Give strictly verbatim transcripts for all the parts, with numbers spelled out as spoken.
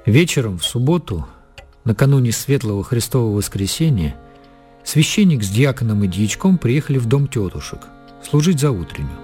Вечером в субботу, накануне Светлого Христового Воскресения, священник с диаконом и дьячком приехали в дом тетушек служить заутренню.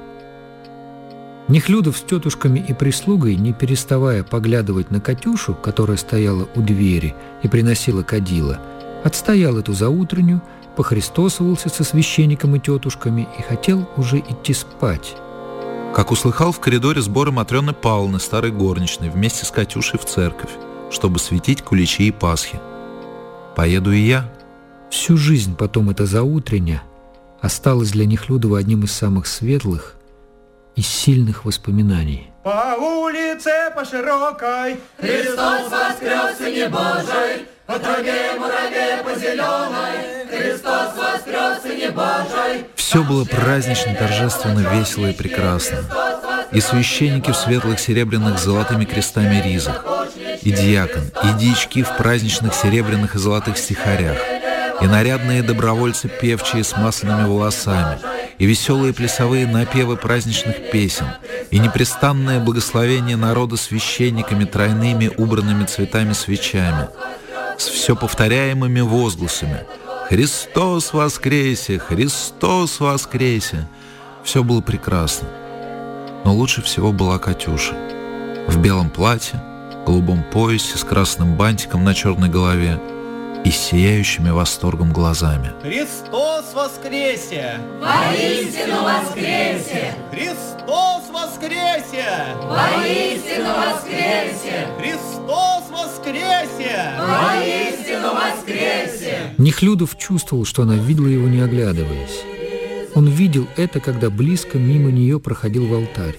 Нехлюдов с тетушками и прислугой, не переставая поглядывать на Катюшу, которая стояла у двери и приносила кадила, отстоял эту заутренню, похристосовался со священником и тетушками и хотел уже идти спать. Как услыхал в коридоре сборы Матрёны Павловны, старой горничной, вместе с Катюшей в церковь, чтобы светить куличи и Пасхи. Поеду и я. Всю жизнь потом эта заутрення осталась для Нехлюдова одним из самых светлых и сильных воспоминаний. По улице по широкой Христос воскрес, Сыне Божий, по траве мураве по зеленой. Христос воскрес, Сыне Божий. Все было празднично, торжественно, весело и прекрасно. И священники в светлых серебряных с золотыми крестами ризах, и диакон, и дьячки в праздничных серебряных и золотых стихарях, и нарядные добровольцы певчие с масляными волосами, и веселые плясовые напевы праздничных песен, и непрестанное благословение народа священниками тройными убранными цветами свечами, с все повторяемыми возгласами «Христос воскресе! Христос воскресе!» Все было прекрасно. Но лучше всего была Катюша. В белом платье, голубом поясе с красным бантиком на черной голове и с сияющими восторгом глазами. Христос воскресе! Воистину воскресе! Христос воскресе! Воистину воскресе! Христос воскресе! Воистину воскресе! Нехлюдов чувствовал, что она видела его, не оглядываясь. Он видел это, когда близко мимо нее проходил в алтарь.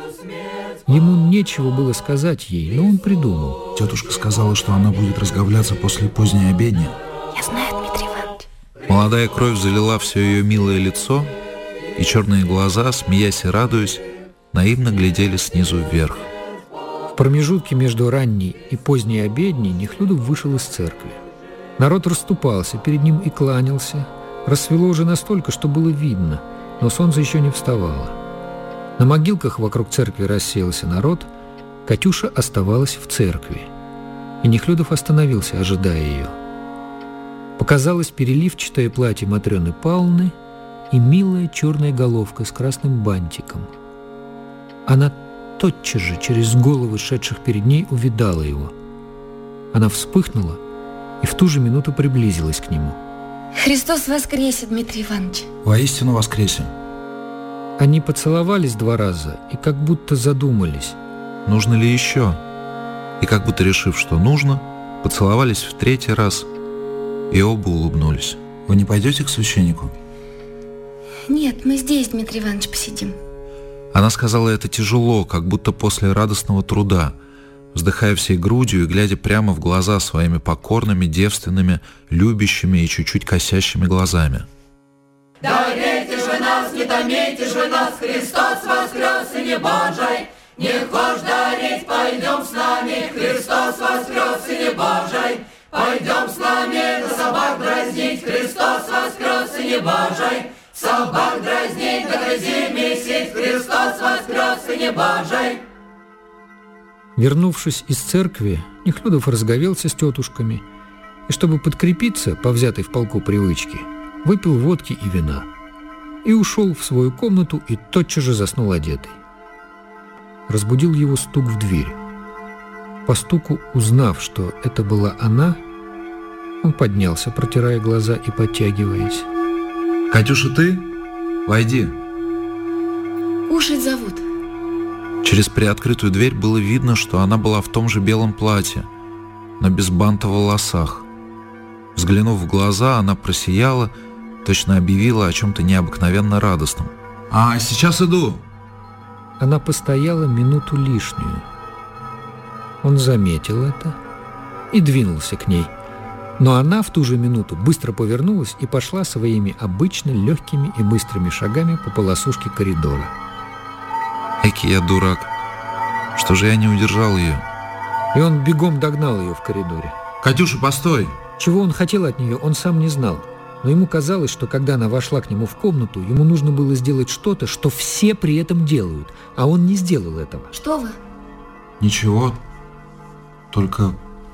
Ему нечего было сказать ей, но он придумал. Тетушка сказала, что она будет разговляться после поздней обедни. Я знаю, Дмитрий Иванович. Молодая кровь залила все ее милое лицо, и черные глаза, смеясь и радуясь, наивно глядели снизу вверх. В промежутке между ранней и поздней обедней Нехлюдов вышел из церкви. Народ расступался перед ним и кланялся. Рассвело уже настолько, что было видно, но солнце еще не вставало. На могилках вокруг церкви рассеялся народ, Катюша оставалась в церкви. И Нехлюдов остановился, ожидая ее. Показалось переливчатое платье Матрёны Павловны и милая черная головка с красным бантиком. Она тотчас же через головы шедших перед ней увидала его. Она вспыхнула и в ту же минуту приблизилась к нему. Христос воскресе, Дмитрий Иванович. Воистину воскресе. Они поцеловались два раза и как будто задумались. Нужно ли еще? И как будто решив, что нужно, поцеловались в третий раз и оба улыбнулись. Вы не пойдете к священнику? Нет, мы здесь, Дмитрий Иванович, посидим. Она сказала это тяжело, как будто после радостного труда, вздыхая всей грудью и глядя прямо в глаза своими покорными, девственными, любящими и чуть-чуть косящими глазами. Дарите же нас, не томите же нас, Христос воскрес, Сыне Божий. Не хочешь дарить, пойдем с нами, Христос воскрес, Сыне Божий. Пойдем с нами, да собак дразнить, Христос воскрес, Сыне Божий. Собак дразнить, да грызи месить, Христос воскрес, Сыне Божий. Вернувшись из церкви, Нехлюдов разговелся с тетушками и, чтобы подкрепиться по взятой в полку привычке, выпил водки и вина и ушел в свою комнату и тотчас же заснул одетый. Разбудил его стук в дверь. По стуку, узнав, что это была она, он поднялся, протирая глаза и подтягиваясь. «Катюша, ты? Войди». Кушать зовут. Через приоткрытую дверь было видно, что она была в том же белом платье, но без банта в волосах. Взглянув в глаза, она просияла, точно объявила о чем-то необыкновенно радостном. «А, сейчас иду!» Она постояла минуту лишнюю. Он заметил это и двинулся к ней. Но она в ту же минуту быстро повернулась и пошла своими обычно легкими и быстрыми шагами по полосушке коридора. Эки я дурак. Что же я не удержал ее? И он бегом догнал ее в коридоре. «Катюша, постой!» Чего он хотел от нее, он сам не знал. Но ему казалось, что когда она вошла к нему в комнату, ему нужно было сделать что-то, что все при этом делают, а он не сделал этого. Что вы? Ничего. Только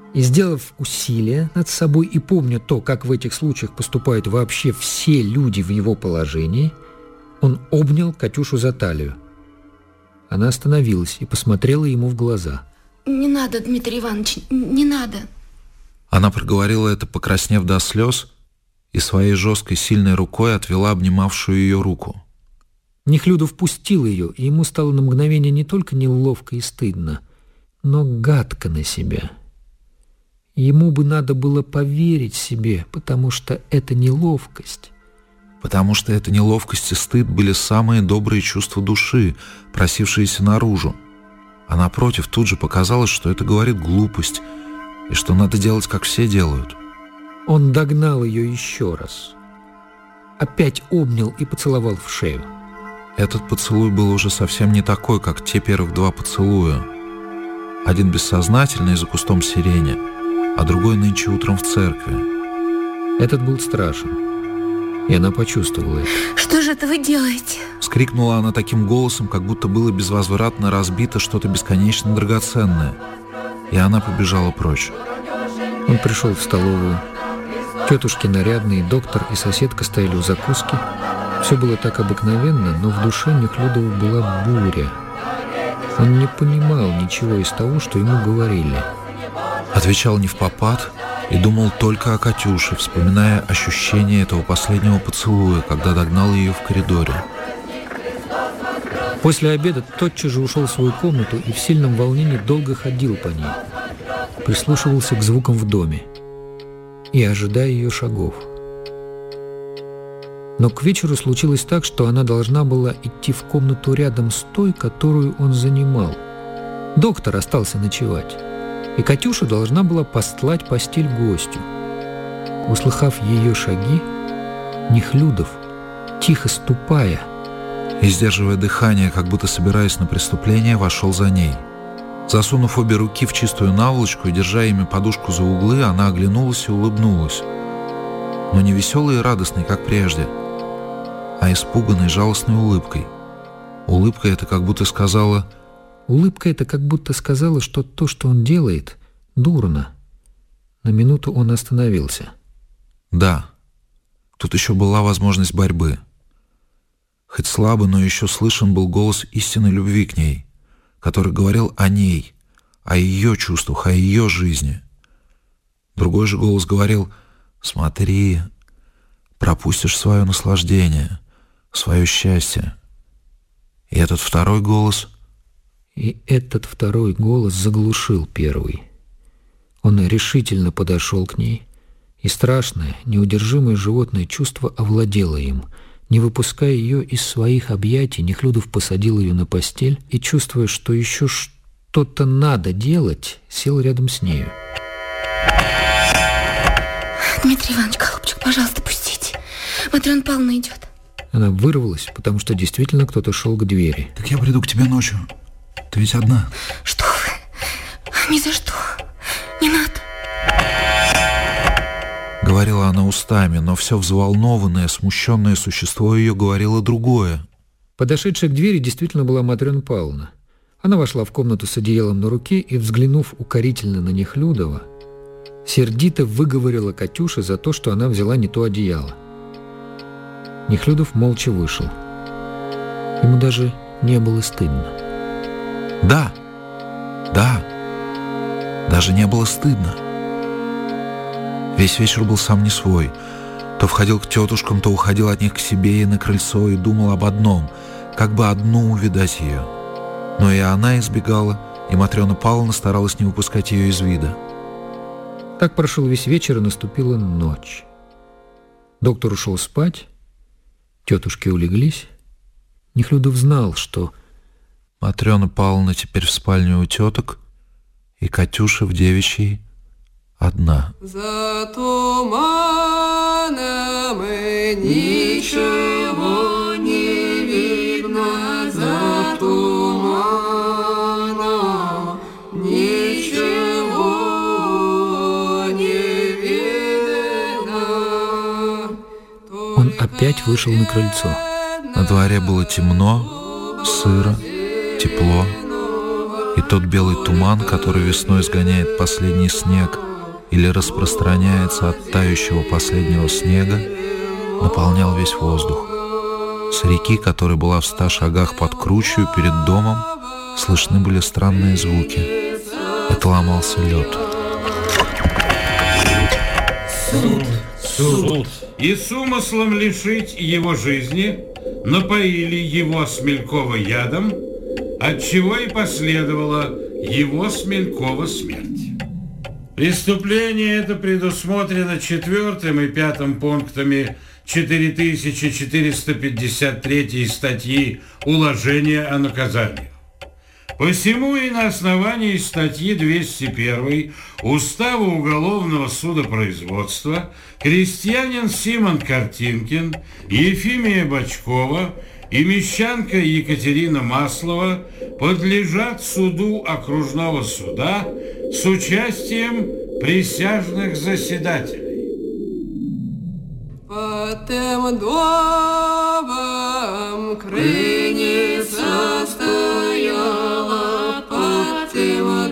И, сделав усилие над собой и помня то, как в этих случаях поступают вообще все люди в его положении, он обнял Катюшу за талию. Она остановилась и посмотрела ему в глаза. Не надо, Дмитрий Иванович, не надо. Она проговорила это, покраснев до слез, и своей жесткой, сильной рукой отвела обнимавшую ее руку. Нехлюдов впустил ее, и ему стало на мгновение не только неловко и стыдно, но гадко на себя. Ему бы надо было поверить себе, потому что это неловкость. Потому что эта неловкость и стыд были самые добрые чувства души, просившиеся наружу. А напротив, тут же показалось, что это говорит глупость, и что надо делать, как все делают. Он догнал ее еще раз. Опять обнял и поцеловал в шею. Этот поцелуй был уже совсем не такой, как те первых два поцелуя. Один бессознательный за кустом сирени, а другой нынче утром в церкви. Этот был страшен, и она почувствовала это. Что же это вы делаете? Вскрикнула она таким голосом, как будто было безвозвратно разбито что-то бесконечно драгоценное. И она побежала прочь. Он пришел в столовую. Тетушки нарядные, доктор и соседка стояли у закуски. Все было так обыкновенно, но в душе Нехлюдова была буря. Он не понимал ничего из того, что ему говорили. Отвечал невпопад и думал только о Катюше, вспоминая ощущение этого последнего поцелуя, когда догнал ее в коридоре. После обеда тотчас же ушел в свою комнату и в сильном волнении долго ходил по ней. Прислушивался к звукам в доме и ожидая ее шагов. Но к вечеру случилось так, что она должна была идти в комнату рядом с той, которую он занимал. Доктор остался ночевать, и Катюша должна была постлать постель гостю. Услыхав ее шаги, Нехлюдов, тихо ступая и, сдерживая дыхание, как будто собираясь на преступление, вошел за ней. Засунув обе руки в чистую наволочку и держа ими подушку за углы, она оглянулась и улыбнулась. Но не веселой и радостной, как прежде, а испуганной, жалостной улыбкой. Улыбка эта как будто сказала... Улыбка эта как будто сказала, что то, что он делает, дурно. На минуту он остановился. Да, тут еще была возможность борьбы. Хоть слабо, но еще слышен был голос истинной любви к ней, который говорил о ней, о ее чувствах, о ее жизни. Другой же голос говорил: «Смотри, пропустишь свое наслаждение, свое счастье». И этот второй голос... И этот второй голос заглушил первый. Он решительно подошел к ней, и страшное, неудержимое животное чувство овладело им. Не выпуская ее из своих объятий, Нехлюдов посадил ее на постель и, чувствуя, что еще что-то надо делать, сел рядом с нею. Дмитрий Иванович, голубчик, пожалуйста, пустите. Матрена Павловна идет. Она вырвалась, потому что действительно кто-то шел к двери. «Так я приду к тебе ночью. Ты ведь одна?» Что вы? Ни за что. Не надо. Говорила она устами, но все взволнованное, смущенное существо ее говорило другое. Подошедшая к двери действительно была Матрена Павловна. Она вошла в комнату с одеялом на руке и, взглянув укорительно на Нехлюдова, сердито выговорила Катюше за то, что она взяла не то одеяло. Нехлюдов молча вышел. Ему даже не было стыдно. Да, да, даже не было стыдно. Весь вечер был сам не свой. То входил к тетушкам, то уходил от них к себе и на крыльцо, и думал об одном, как бы одну увидать ее. Но и она избегала, и Матрена Павловна старалась не выпускать ее из вида. Так прошел весь вечер, и наступила ночь. Доктор ушел спать, тетушки улеглись. Нехлюдов знал, что Матрена Павловна теперь в спальне у теток, и Катюша в девичьей одна. За туманом ничего не видно, за туманом ничего не видно. Он опять вышел на крыльцо. На дворе было темно, сыро, тепло, и тот белый туман, который весной сгоняет последний снег или распространяется от тающего последнего снега, наполнял весь воздух. С реки, которая была в ста шагах под кручью перед домом, слышны были странные звуки. Это ломался лед. Суд. Суд. И с умыслом лишить его жизни напоили его Смелькова ядом, отчего и последовала его Смелькова смерть. Преступление это предусмотрено четвертым и пятым пунктами четыре тысячи четыреста пятьдесят третьей статьи Уложения о наказании. Посему и на основании статьи двести первой Устава уголовного судопроизводства крестьянин Симон Картинкин, Ефимия Бочкова и мещанка Екатерина Маслова подлежат суду окружного суда с участием присяжных заседателей. Под тем домом крыница стояла, под тем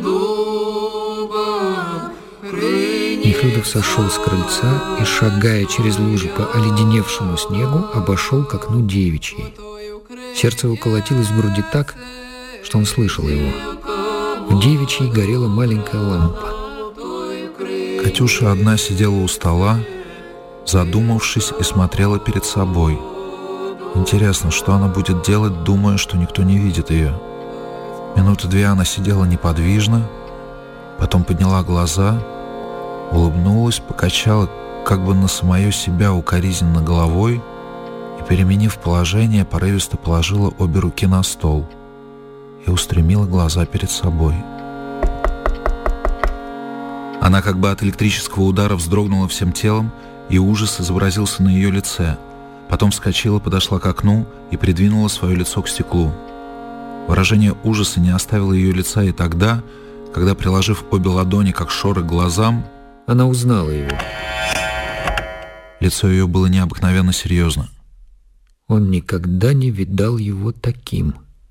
дубом крыница. Нехлюдов сошел с крыльца и, шагая через лужи по оледеневшему снегу, обошел к окну девичьей. Сердце его колотилось в груди так, что он слышал его. В девичьей горела маленькая лампа. Катюша одна сидела у стола, задумавшись, и смотрела перед собой. Интересно, что она будет делать, думая, что никто не видит ее. Минуты две она сидела неподвижно, потом подняла глаза, улыбнулась, покачала как бы на самое себя укоризненно головой и, переменив положение, порывисто положила обе руки на стол и устремила глаза перед собой. Она как бы от электрического удара вздрогнула всем телом, и ужас изобразился на ее лице. Потом вскочила, подошла к окну и придвинула свое лицо к стеклу. Выражение ужаса не оставило ее лица и тогда, когда, приложив обе ладони, как шоры, к глазам, она узнала его. Лицо ее было необыкновенно серьезно. Он никогда не видал его таким.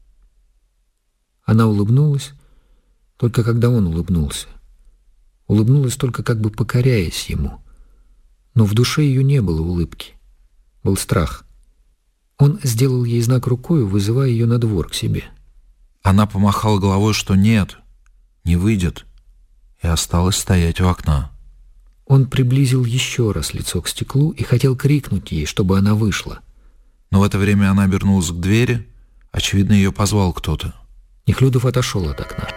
Она улыбнулась, только когда он улыбнулся. Улыбнулась только как бы покоряясь ему. Но в душе ее не было улыбки. Был страх. Он сделал ей знак рукою, вызывая ее на двор к себе. Она помахала головой, что нет, не выйдет, и осталась стоять у окна. Он приблизил еще раз лицо к стеклу и хотел крикнуть ей, чтобы она вышла. Но в это время она обернулась к двери. Очевидно, ее позвал кто-то. Нехлюдов отошел от окна.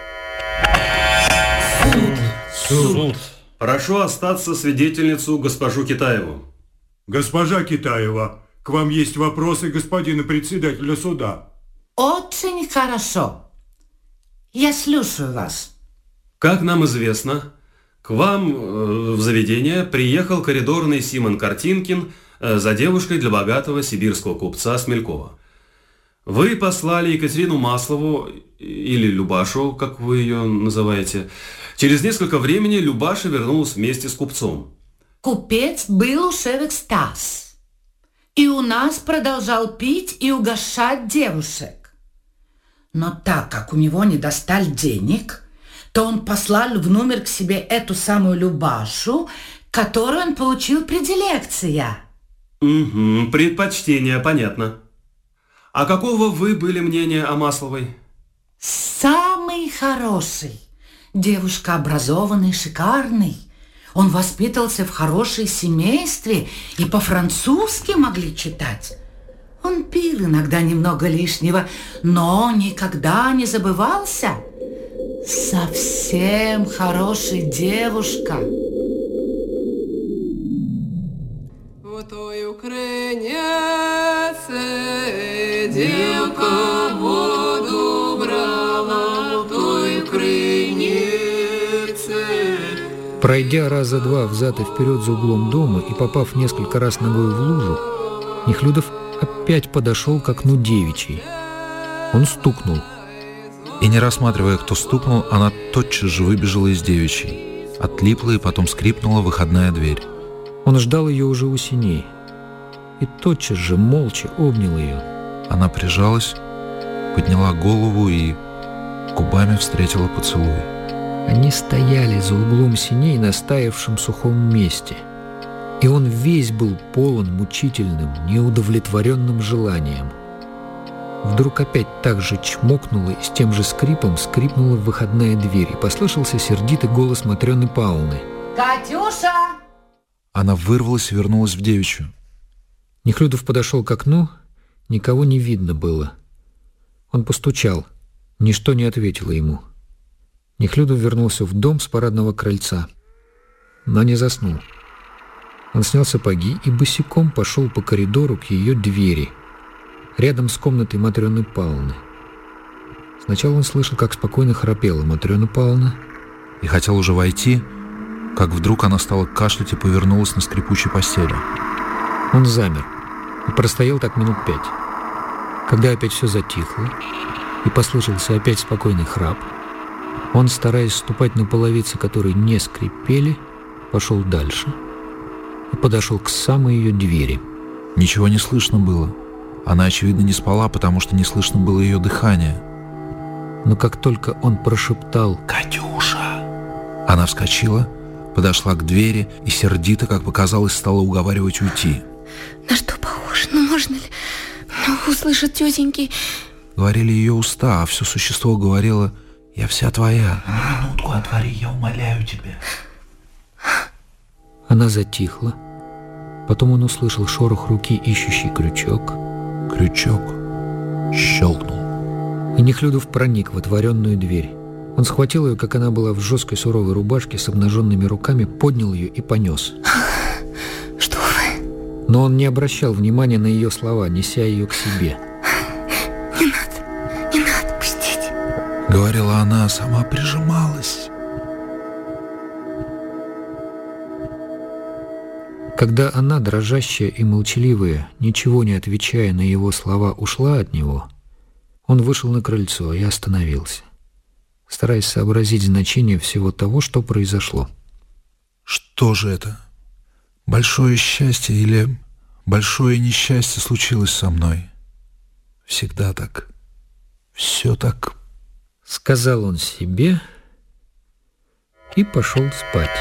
Суд. Суд. Прошу остаться свидетельницу госпожу Китаеву. Госпожа Китаева, к вам есть вопросы господина председателя суда. Очень хорошо. Я слушаю вас. Как нам известно, к вам э, в заведение приехал коридорный Симон Картинкин э, за девушкой для богатого сибирского купца Смелькова. Вы послали Екатерину Маслову, или Любашу, как вы ее называете. Через несколько времени Любаша вернулась вместе с купцом. Купец был уже в экстаз. И у нас продолжал пить и угощать девушек. Но так как у него не достали денег, то он послал в номер к себе эту самую Любашу, которую он получил предилекция. Угу, предпочтение, понятно. А какого вы были мнения о Масловой? Самый хороший. Девушка образованный, шикарный. Он воспитывался в хорошем семействе и по-французски могли читать. Он пил иногда немного лишнего, но никогда не забывался. Совсем хорошая девушка. В той крынице девка воду брала, в той крынице. Пройдя раза два взад и вперед за углом дома и попав несколько раз ногой в лужу, Нехлюдов опять подошел к окну девичьей. Он стукнул. И не рассматривая, кто стукнул, она тотчас же выбежала из девичьей. Отлипла и потом скрипнула выходная дверь. Он ждал ее уже у синей. И тотчас же молча обнял ее. Она прижалась, подняла голову и губами встретила поцелуй. Они стояли за углом сеней на стаявшем сухом месте, и он весь был полон мучительным, неудовлетворенным желанием. Вдруг опять так же чмокнула и с тем же скрипом скрипнула выходная дверь, и послышался сердитый голос Матрёны Павловны. «Катюша!» Она вырвалась и вернулась в девичью. Нехлюдов подошел к окну, никого не видно было. Он постучал, ничто не ответило ему. Нехлюдов вернулся в дом с парадного крыльца, но не заснул. Он снял сапоги и босиком пошел по коридору к ее двери, рядом с комнатой Матрёны Павловны. Сначала он слышал, как спокойно храпела Матрёна Павловна, и хотел уже войти, как вдруг она стала кашлять и повернулась на скрипучей постели. Он замер и простоял так минут пять. Когда опять все затихло и послышался опять спокойный храп, он, стараясь ступать на половицы, которые не скрипели, пошел дальше и подошел к самой ее двери. Ничего не слышно было. Она, очевидно, не спала, потому что не слышно было ее дыхания. Но как только он прошептал «Катюша!», она вскочила, подошла к двери и сердито, как показалось, стала уговаривать уйти. На что похож? Ну, можно ли? Ну, услышат тетеньки. Говорили ее уста, а все существо говорило: «Я вся твоя. На минутку отвори, я умоляю тебя». Она затихла. Потом он услышал шорох руки, ищущий крючок. Крючок щелкнул. И Нехлюдов проник в отворенную дверь. Он схватил ее, как она была в жесткой суровой рубашке, с обнаженными руками, поднял ее и понес. Что вы? Но он не обращал внимания на ее слова, неся ее к себе. Не надо, не надо, пустите. Говорила она, сама прижималась. Когда она, дрожащая и молчаливая, ничего не отвечая на его слова, ушла от него, он вышел на крыльцо и остановился, стараясь сообразить значение всего того, что произошло. Что же это? Большое счастье или большое несчастье случилось со мной? Всегда так. Все так. Сказал он себе и пошел спать.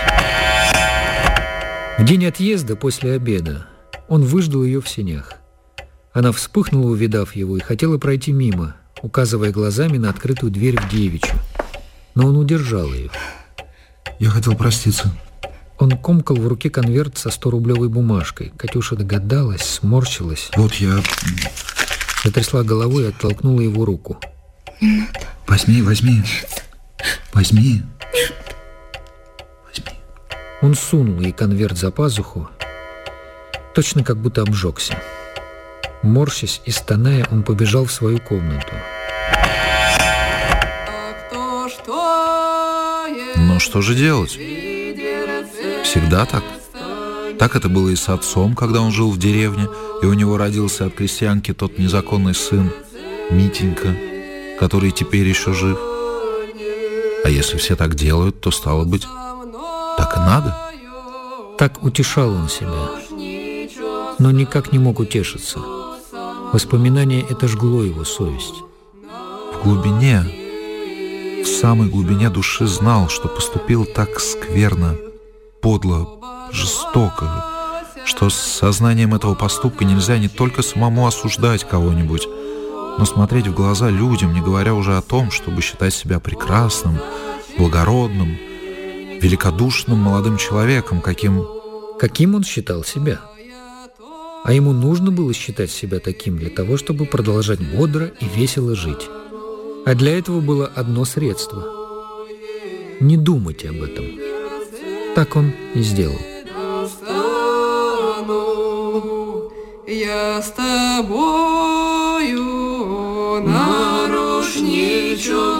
В день отъезда после обеда он выждал ее в сенях. Она вспыхнула, увидав его, и хотела пройти мимо, указывая глазами на открытую дверь в девичью. Но он удержал ее. Я хотел проститься. Он комкал в руке конверт со сторублевой бумажкой. Катюша догадалась, сморщилась. Вот я... Затрясла головой и оттолкнула его руку. Не надо. Возьми, возьми. Возьми. Возьми. Он сунул ей конверт за пазуху, точно как будто обжегся. Морщась и стоная, он побежал в свою комнату. Но что же делать? Всегда так. Так это было и с отцом, когда он жил в деревне, и у него родился от крестьянки тот незаконный сын, Митенька, который теперь еще жив. А если все так делают, то, стало быть, так и надо. Так утешал он себя, но никак не мог утешиться. Воспоминание это жгло его совесть. В глубине, в самой глубине души знал, что поступил так скверно, подло, жестоко, что с сознанием этого поступка нельзя не только самому осуждать кого-нибудь, но смотреть в глаза людям, не говоря уже о том, чтобы считать себя прекрасным, благородным, великодушным молодым человеком, каким... Каким он считал себя. А ему нужно было считать себя таким для того, чтобы продолжать бодро и весело жить. А для этого было одно средство – не думать об этом. Так он и сделал. Я с тобою на рушничок